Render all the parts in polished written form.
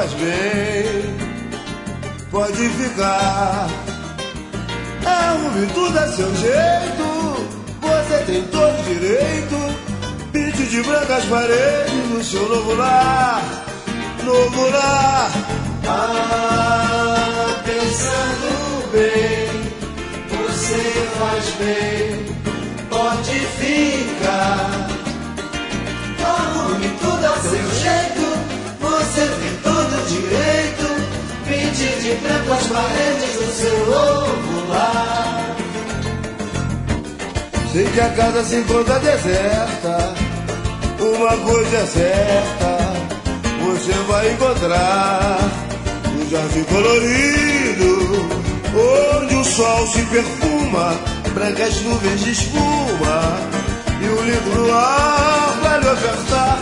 faz bem, pode ficar. Arrume tudo a seu jeito, você tem todo direito. Pinte de branco as paredes no seu novo lar, novo lar. Ah, pensando bem, você faz bem, pode ficar. Arrume tudo a seu jeito, você tem todo direito. Pinte de branco as paredes do seu novo lar. Sei que a casa se encontra deserta, uma coisa é certa, você vai encontrar um jardim colorido, onde o sol se perfuma, brancas nuvens de espuma, e um lindo luar pra lhe ofertar.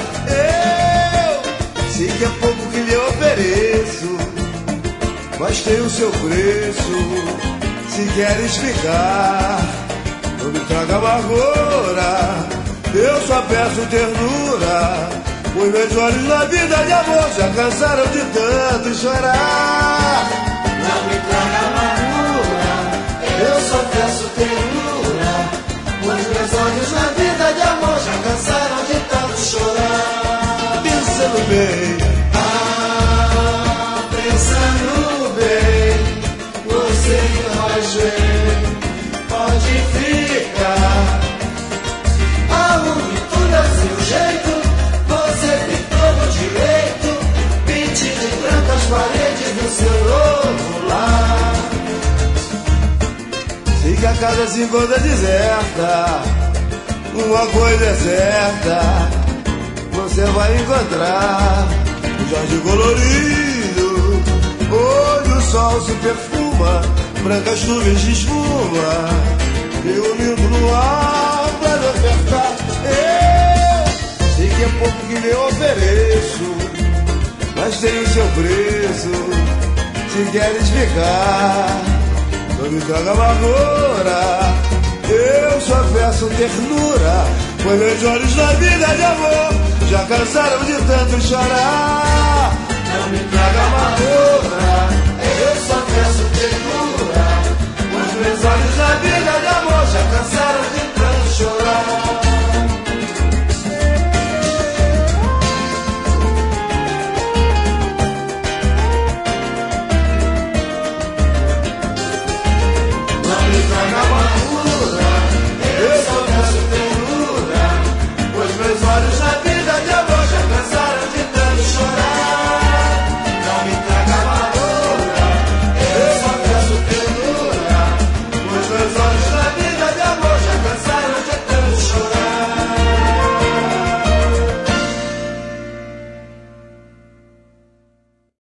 Eu sei que é pouco que lhe ofereço, mas tem o seu preço. Se quer explicar, não me traga amargura, eu só peço ternura. Os meus olhos na vida de amor já cansaram de tanto chorar. Não me traga amargura, eu só peço ternura. Os meus olhos na vida de amor já cansaram de tanto chorar. Pensando bem, ah, pensando bem, você faz bem, pode ficar. Arrume tudo a seu jeito, você tem todo direito. Pinte de branco as paredes do seu novo lar. sei que a casa se encontra deserta, uma coisa é certa, você vai encontrar um jardim colorido, onde o sol se perfuma, brancas nuvens de espuma, e o lindo luar pra lhe ofertar. Eu sei que é pouco que lhe ofereço, mas tem o seu preço. Se queres ficar, não me traga amargura, eu só peço ternura. Pois meus olhos na vida de amor já cansaram de tanto chorar. Não me traga amargura, eu só peço ternura. Os meus olhos na vida de amor já cansaram de